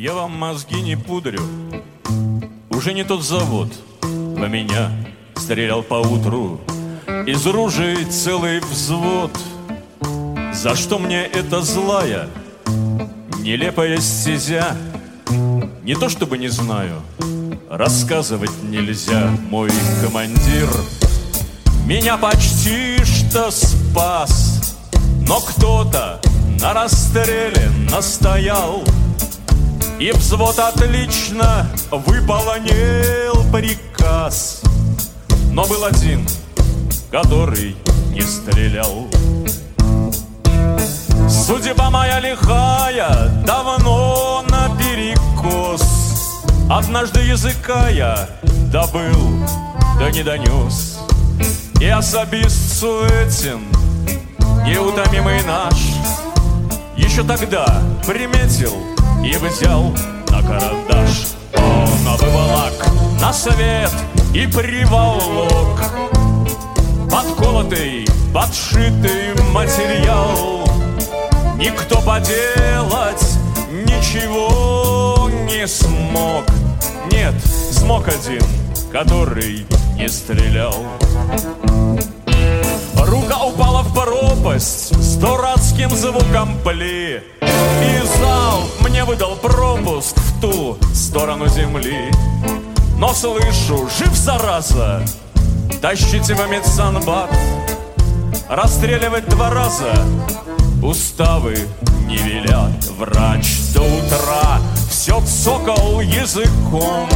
Я вам мозги не пудрю. Уже не тот завод во меня стрелял поутру. Из ружей целый взвод. За что мне эта злая, нелепая стезя? Не то чтобы не знаю, рассказывать нельзя. Мой командир меня почти что спас, но кто-то на расстреле настоял, и взвод отлично выполнил приказ. Но был один, который не стрелял. Судьба моя лихая, давно наперекос. Однажды языка я добыл, да не донес. И особист Суетин, неутомимый наш, еще тогда приметил и взял на карандаш. Он выволок на свет и приволок подколотый, подшитый материал. Никто поделать ничего не смог. Нет, смог один, который не стрелял. Рука упала в пропасть с дурацким звуком пли, и зал мне выдал пропуск в ту сторону земли. Но слышу, жив зараза, тащите в медсанбат. Расстреливать 2 раза уставы не велят. Врач до утра все цокал языком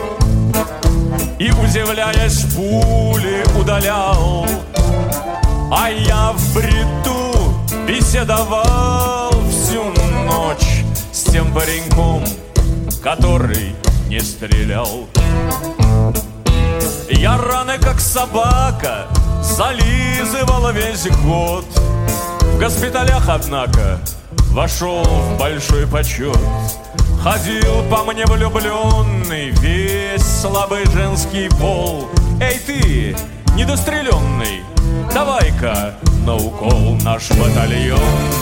и, удивляясь, пули удалял. А я в бреду беседовал всю ночь с тем пареньком, который не стрелял. Я раны, как собака, зализывал весь год. В госпиталях, однако, вошел в большой почет. Ходил по мне влюбленный весь слабый женский пол. Эй ты, недостреленный, давай-ка на укол. Наш батальон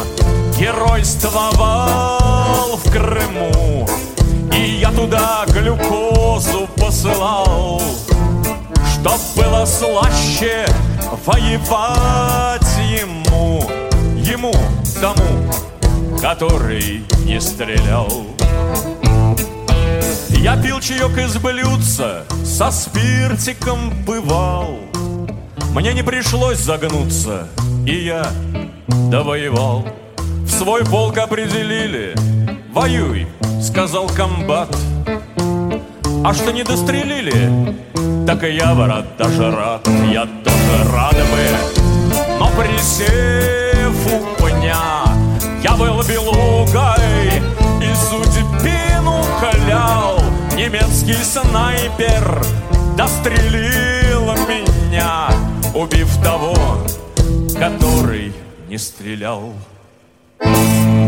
геройствовал в Крыму, и я туда глюкозу посылал, чтоб было слаще воевать ему, тому, который не стрелял. Я пил чаек из блюдца, со спиртиком бывал. Мне не пришлось загнуться, и я довоевал. В свой полк определили: воюй, сказал комбат. А что не дострелили, так и я, брат, даже рад. Я тоже рад бы, но присев у пня, я был белугой и судьбину клял. Немецкий снайпер дострелил меня, убив того, который не стрелял.